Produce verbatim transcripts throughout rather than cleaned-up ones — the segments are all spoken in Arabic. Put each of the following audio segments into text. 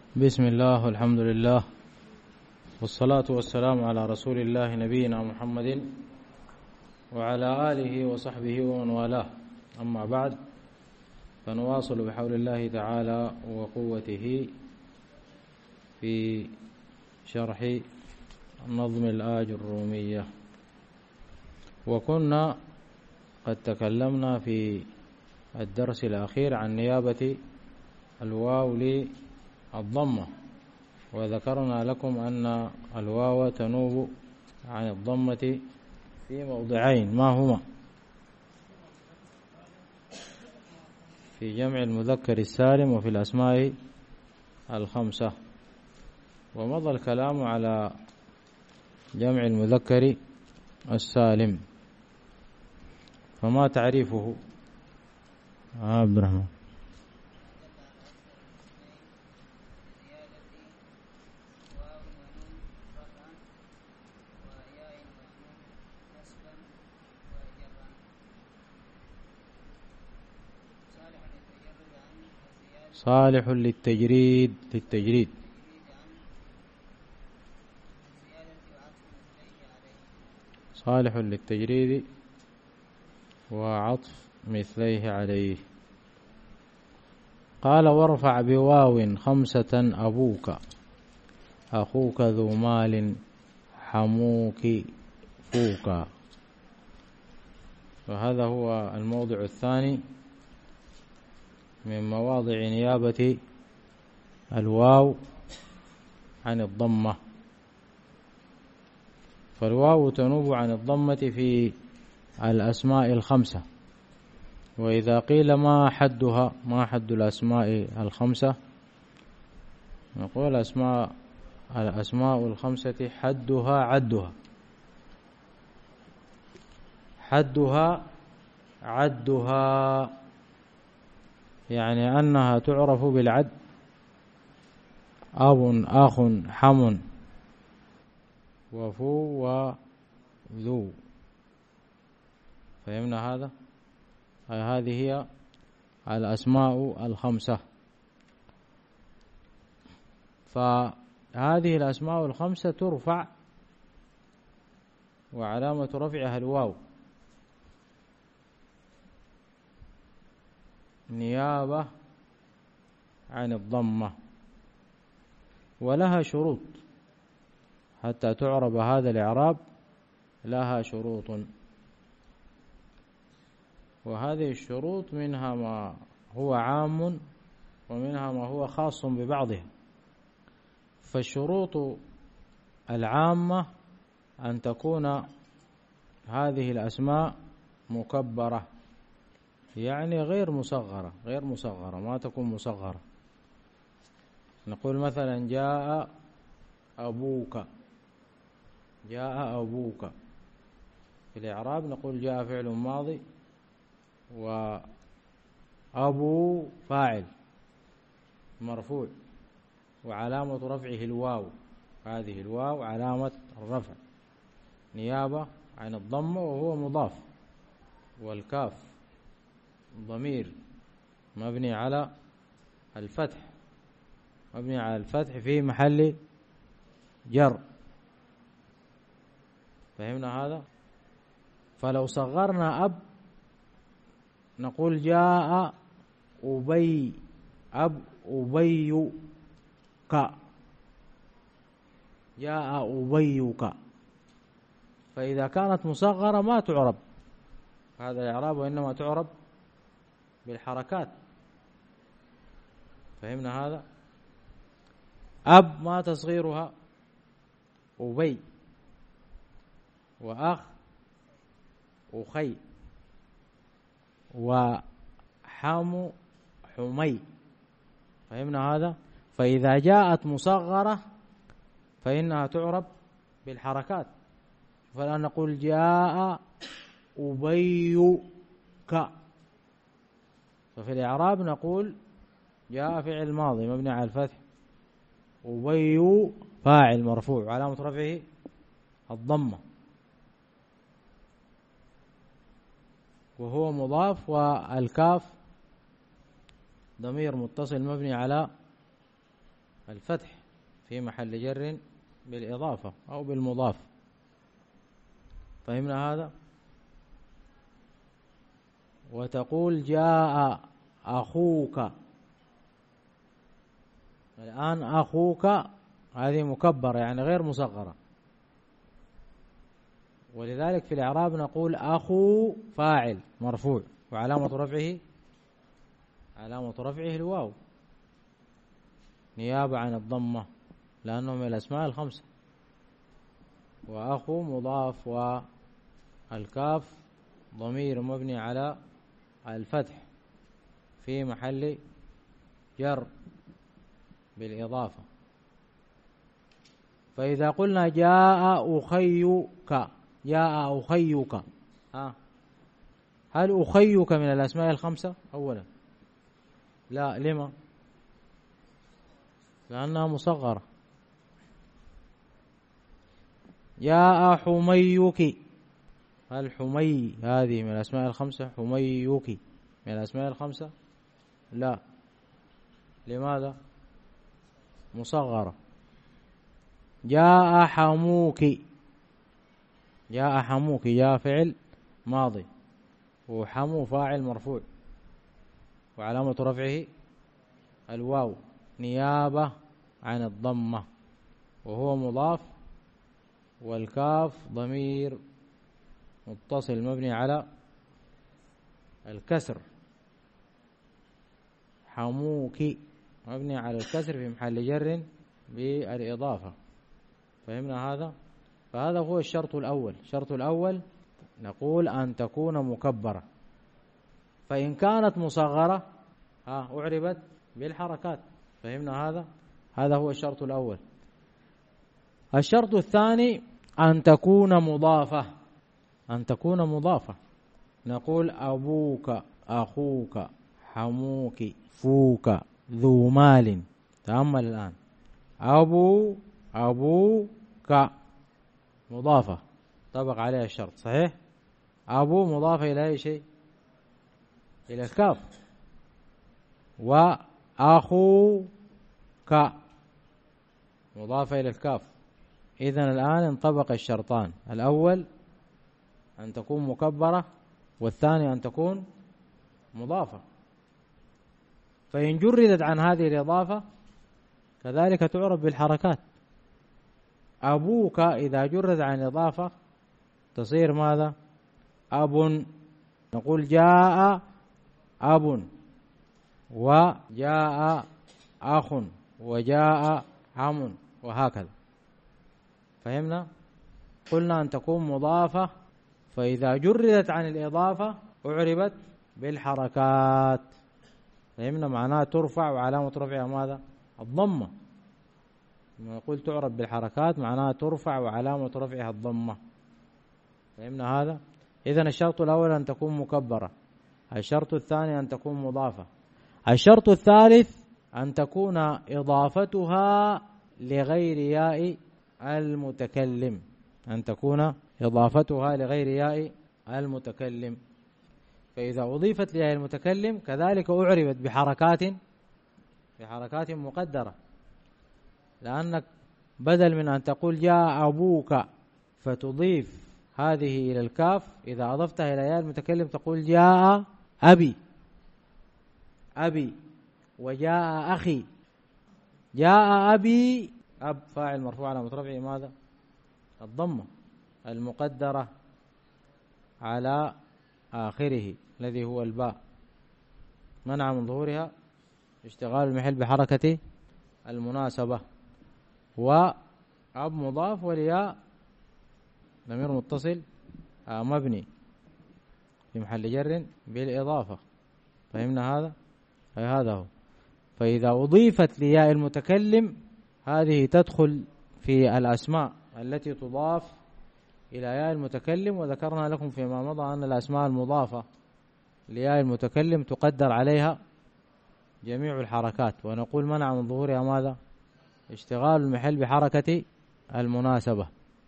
بسم الله والحمد لله والصلاة والسلام على رسول الله نبينا محمد وعلى آله وصحبه ومن والاه. أما بعد، فنواصل بحول الله تعالى وقوته في شرح نظم الآج الرومية. وكنا قد تكلمنا في الدرس الأخير عن نيابة الواو للضمة، وذكرنا لكم أن الواو تنوب عن الضمة في موضعين، ما هما؟ في جمع المذكر السالم وفي الأسماء الخمسة. ومضى الكلام على جمع المذكر السالم، فما تعريفه؟ آه عبد الرحمن. صالح للتجريد للتجريد صالح للتجريد وعطف مثليه عليه. قال: وارفع بواو خمسة أبوك أخوك ذو مال حموك فوك. وهذا هو الموضع الثاني من مواضع نيابة الواو عن الضمة. فالواو تنوب عن الضمة في الأسماء الخمسة. وإذا قيل ما حدها، ما حد الأسماء الخمسة، نقول أسماء الأسماء الخمسة حدها عدها حدها عدها يعني أنها تعرف بالعد: أب أخ حم وفو وذو. فهمنا هذا؟ هذه هي الأسماء الخمسة. فهذه الأسماء الخمسة ترفع، وعلامة رفعها الواو نيابة عن الضمة. ولها شروط حتى تعرب هذا الإعراب، لها شروط، وهذه الشروط منها ما هو عام ومنها ما هو خاص ببعضها. فالشروط العامة أن تكون هذه الأسماء مكبرة، يعني غير مصغرة غير مصغرة ما تكون مصغرة. نقول مثلا: جاء أبوك جاء أبوك في الإعراب نقول: جاء فعل ماضي وأبو فاعل مرفوع، وعلامة رفعه الواو. هذه الواو علامة الرفع نيابة عن الضمة، وهو مضاف. والكاف ضمير مبني على الفتح مبني على الفتح في محل جر. فهمنا هذا؟ فلو صغرنا أب نقول: جاء أبي أب أبيك جاء أبيك. فإذا كانت مصغرة ما تعرب هذا الإعراب، وإنما تعرب بالحركات. فهمنا هذا؟ أب ما تصغيرها أبي، وأخ أخي، وحم حمي. فهمنا هذا؟ فإذا جاءت مصغرة فإنها تعرب بالحركات. فالآن نقول: جاء أبيك. ففي الإعراب نقول: جاء فعل ماضي مبني على الفتح، أبي فاعل مرفوع علامة رفعه الضمة، وهو مضاف، والكاف ضمير متصل مبني على الفتح في محل جر بالإضافة أو بالمضاف. فهمنا هذا؟ وتقول جاء أخوك. الآن أخوك هذه مكبرة يعني غير مصغرة، ولذلك في الإعراب نقول أخو فاعل مرفوع وعلامة رفعه علامة رفعه الواو نيابة عن الضمة لأنه من الأسماء الخمسة. وأخو مضاف والكاف ضمير مبني على الفتح في محل جر بالإضافة. فإذا قلنا جاء أخيك جاء أخيك ها هل أخيك من الأسماء الخمسة أولا؟ لا. لما؟ لأنها مصغرة. جاء حميك هل حمي هذه من الأسماء الخمسة؟ حميك من الأسماء الخمسة؟ لا. لماذا؟ مصغرة. جاء حموك جاء حموك جاء فعل ماضي وحمو فاعل مرفوع وعلامة رفعه الواو نيابة عن الضمة وهو مضاف والكاف ضمير متصل مبني على الكسر. حموك مبني على الكسر في محل جر بالإضافة. فهمنا هذا؟ فهذا هو الشرط الأول. الشرط الأول نقول أن تكون مكبرة، فإن كانت مصغرة ها أعربت بالحركات. فهمنا هذا؟ هذا هو الشرط الأول. الشرط الثاني أن تكون مضافة أن تكون مضافة نقول أبوك أخوك حموك فوك ذو مال. تأمل الآن أبو أبوك مضافة طبق عليها الشرط صحيح. أبو مضافة إلى أي شيء؟ إلى الكاف. وأخوك مضافة إلى الكاف. إذن الآن انطبق الشرطان، الأول أن تكون مكبرة والثاني أن تكون مضافة. فإن جردت عن هذه الإضافة كذلك تعرف بالحركات. أبوك إذا جرد عن إضافة تصير ماذا؟ أب. نقول جاء أب وجاء أخ وجاء عم وهكذا. فهمنا؟ قلنا أن تكون مضافة، فإذا جردت عن الإضافة أعربت بالحركات. فهمنا؟ معناها ترفع وعلامة رفعها ماذا؟ الضمة. لما نقول تعرب بالحركات معناها ترفع وعلامة رفعها الضمة. فهمنا هذا؟ إذن الشرط الأول أن تكون مكبرة، الشرط الثاني أن تكون مضافة، الشرط الثالث أن تكون إضافتها لغير ياء المتكلم أن تكون إضافتها لغير ياء المتكلم. فإذا أضيفت لياء المتكلم كذلك أعربت بحركات بحركات مقدرة، لأنك بدل من أن تقول جاء أبوك فتضيف هذه إلى الكاف، إذا أضفتها إلى ياء المتكلم تقول جاء أبي أبي وجاء أخي. جاء أبي أب فاعل مرفوع على مترفعه ماذا؟ الضمة المقدرة على آخره الذي هو الباء، منع من ظهورها اشتغال المحل بحركة المناسبة. وأب مضاف والياء ضمير متصل مبني في محل جر بالإضافة. فهمنا هذا؟ أي هذا هو. فإذا أضيفت لياء المتكلم هذه تدخل في الأسماء التي تضاف إلى ياء المتكلم، وذكرنا لكم فيما مضى أن الأسماء المضافة لياء المتكلم تقدر عليها جميع الحركات، ونقول منع من ظهورها ماذا؟ اشتغال المحل بحركة المناسبة.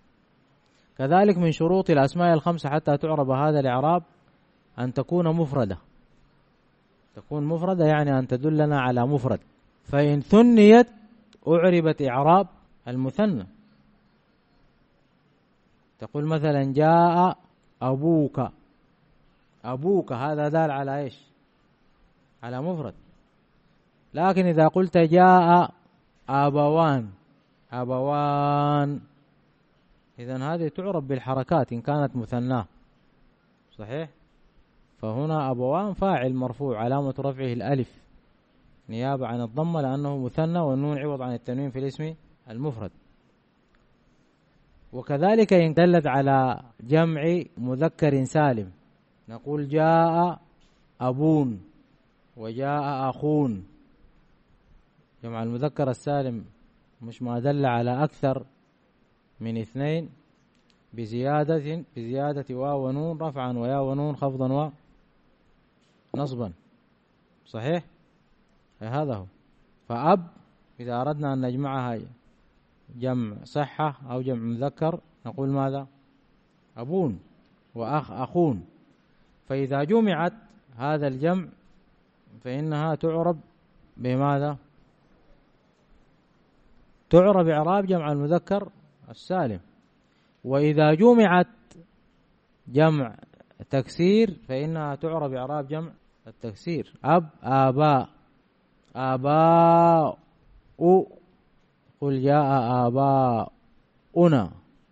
كذلك من شروط الأسماء الخمسة حتى تعرب هذا الإعراب أن تكون مفردة. تكون مفردة يعني أن تدلنا على مفرد، فإن ثنيت أعربت إعراب المثنى. تقول مثلا جاء أبوك، أبوك هذا دال على إيش؟ على مفرد. لكن إذا قلت جاء أبوان، أبوان، إذن هذه تعرب بالحركات إن كانت مثناه، صحيح؟ فهنا أبوان فاعل مرفوع علامة رفعه الألف نيابة عن الضمة لأنه مثنى، والنون عوض عن التنوين في الاسم المفرد. وكذلك إن دلت على جمع مذكر سالم نقول جاء أبون وجاء أخون. جمع المذكر السالم مش ما دل على أكثر من اثنين بزيادة بزيادة واو ونون رفعا ويا ونون خفضا ونصبا، صحيح؟ هذا هو. فأب إذا أردنا أن نجمعها جمع صحة أو جمع مذكر نقول ماذا؟ أبون. وأخ أخون. فإذا جمعت هذا الجمع فإنها تعرب بماذا؟ تعرب إعراب جمع المذكر السالم. وإذا جمعت جمع تكسير فإنها تعرب إعراب جمع التكسير. أب آباء، آباء، قل جاء آباؤنا،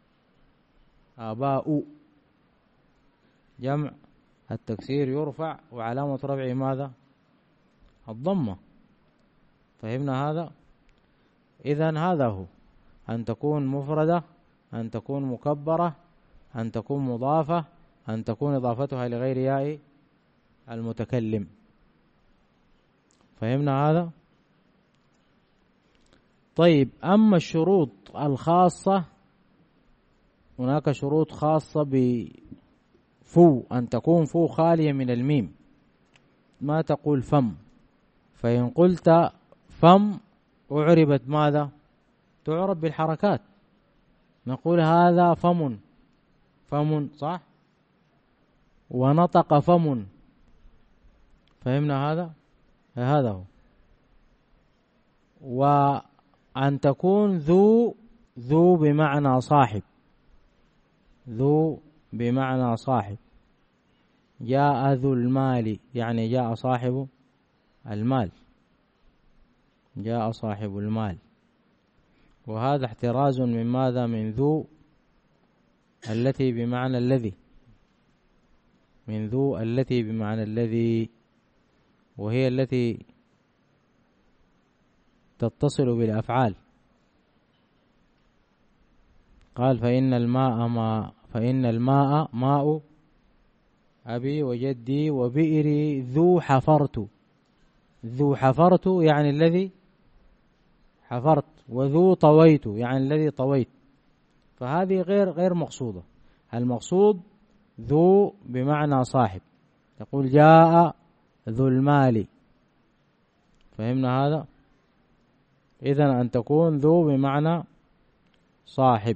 آباء. جمع التكسير يرفع وعلامة رفعه ماذا؟ الضمة. فهمنا هذا؟ إذن هذا هو، أن تكون مفردة، أن تكون مكبرة، أن تكون مضافة، أن تكون إضافتها لغير ياء المتكلم. فهمنا هذا؟ طيب، أما الشروط الخاصة هناك شروط خاصة بفو، أن تكون فو خالية من الميم، ما تقول فم. فإن قلت فم أعربت ماذا؟ تعرب بالحركات، نقول هذا فم، فم، صح؟ ونطق فم. فهمنا هذا؟ هذا هو. وأن تكون ذو، ذو بمعنى صاحب، ذو بمعنى صاحب. جاء ذو المال يعني جاء صاحب المال، جاء صاحب المال. وهذا احتراز من ماذا؟ من ذو التي بمعنى الذي، من ذو التي بمعنى الذي، وهي التي تتصل بالأفعال. قال فإن الماء ما فإن الماء ماء أبي وجدي وبئري ذو حفرت، ذو حفرت يعني الذي حفرت، وذو طويت يعني الذي طويت. فهذه غير غير مقصودة. المقصود ذو بمعنى صاحب، تقول جاء ذو المال. فهمنا هذا؟ إذن أن تكون ذو بمعنى صاحب.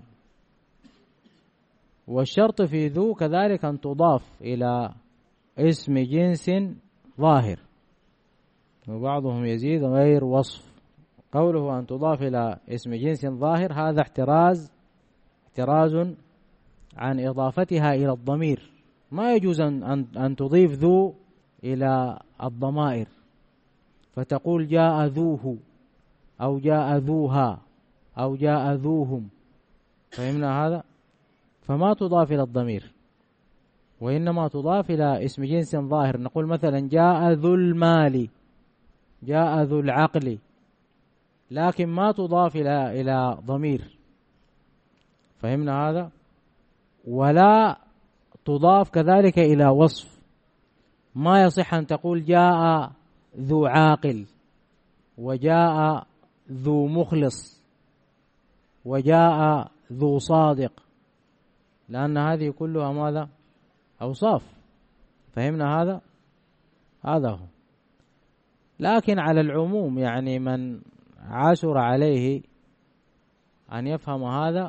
والشرط في ذو كذلك أن تضاف إلى اسم جنس ظاهر، وبعضهم يزيد غير وصف. قوله أن تضاف إلى اسم جنس ظاهر هذا احتراز، احتراز عن إضافتها إلى الضمير. ما يجوز أن أن تضيف ذو إلى الضمائر، فتقول جاء ذوه أو جاء ذوها أو جاء ذوهم. فهمنا هذا؟ فما تضاف إلى الضمير، وإنما تضاف إلى اسم جنس ظاهر. نقول مثلا جاء ذو المال، جاء ذو العقل، لكن ما تضاف إلى إلى ضمير. فهمنا هذا؟ ولا تضاف كذلك إلى وصف. ما يصح أن تقول جاء ذو عاقل وجاء ذو مخلص وجاء ذو صادق، لأن هذه كلها ماذا؟ أوصاف. فهمنا هذا؟ هذا هو. لكن على العموم يعني من عاشر عليه أن يفهم هذا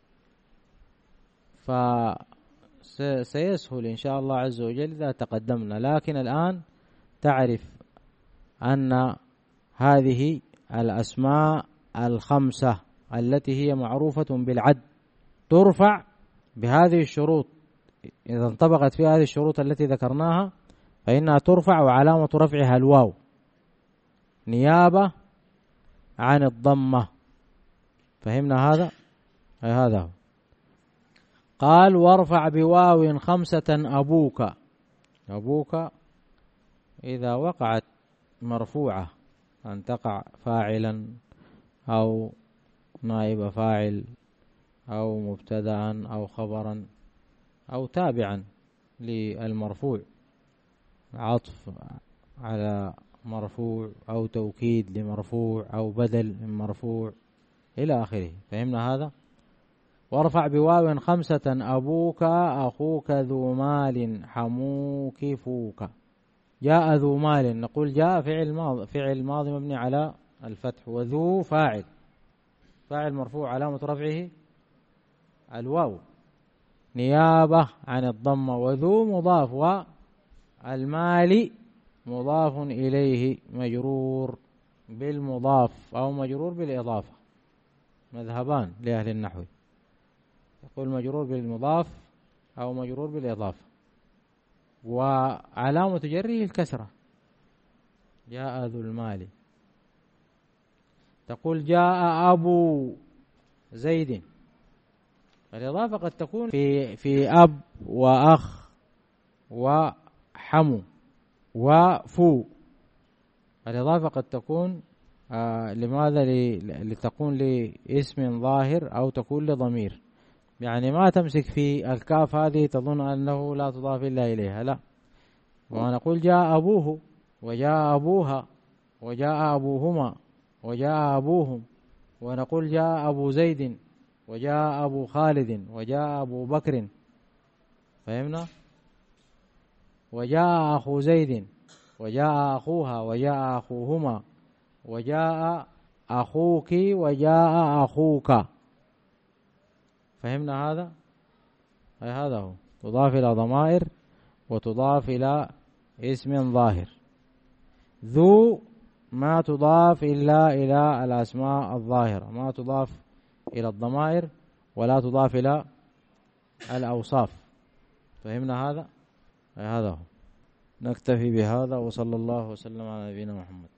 فسيسهل إن شاء الله عز وجل إذا تقدمنا. لكن الآن تعرف أن هذه الأسماء الخمسة التي هي معروفة بالعد ترفع بهذه الشروط. إذا انطبقت في هذه الشروط التي ذكرناها فإنها ترفع وعلامة رفعها الواو نيابة عن الضمة. فهمنا هذا؟ أي هذا هو. قال وارفع بواو خمسة أبوك. أبوك إذا وقعت مرفوعة أن تقع فاعلا أو نائب فاعل أو مبتدأ أو خبرا أو تابعا للمرفوع، عطف على مرفوع أو توكيد لمرفوع أو بدل من مرفوع إلى آخره. فهمنا هذا؟ وارفع بواو خمسة أبوك أخوك ذو مال حموك فوك. جاء ذو مال، نقول جاء فعل ماضي فعل ماضي مبني على الفتح، وذو فاعل فاعل مرفوع علامة رفعه الواو نيابة عن الضمة، وذو مضاف والمال مضاف إليه مجرور بالمضاف أو مجرور بالإضافة، مذهبان لأهل النحو، يقول مجرور بالمضاف أو مجرور بالإضافة، وعلامة جره الكسرة. جاء ذو المال. تقول جاء أبو زيد، الإضافة قد تكون في في أب وأخ وحمو وفو. الإضافة قد تكون آه لماذا؟ لتكون لاسم ظاهر أو تكون لضمير، يعني ما تمسك في الكاف هذه تظن أنه لا تضاف إلا إليها، لا. ونقول جاء أبوه وجاء أبوها وجاء أبوهما وجاء أبوهم، ونقول جاء أبو زيد وجاء أبو خالد وجاء أبو بكر. فهمنا؟ وجاء أخو زيد وجاء أخوها وجاء أخوهما وجاء أخوك وجاء أخوك. فهمنا هذا؟ أي هذا هو، تضاف إلى ضمائر وتضاف إلى اسم ظاهر. ذو ما تضاف إلا إلى الأسماء الظاهرة، ما تضاف إلى الضمائر ولا تضاف إلى الأوصاف. فهمنا هذا؟ أي هذا هو. نكتفي بهذا، وصلى الله وسلم على نبينا محمد.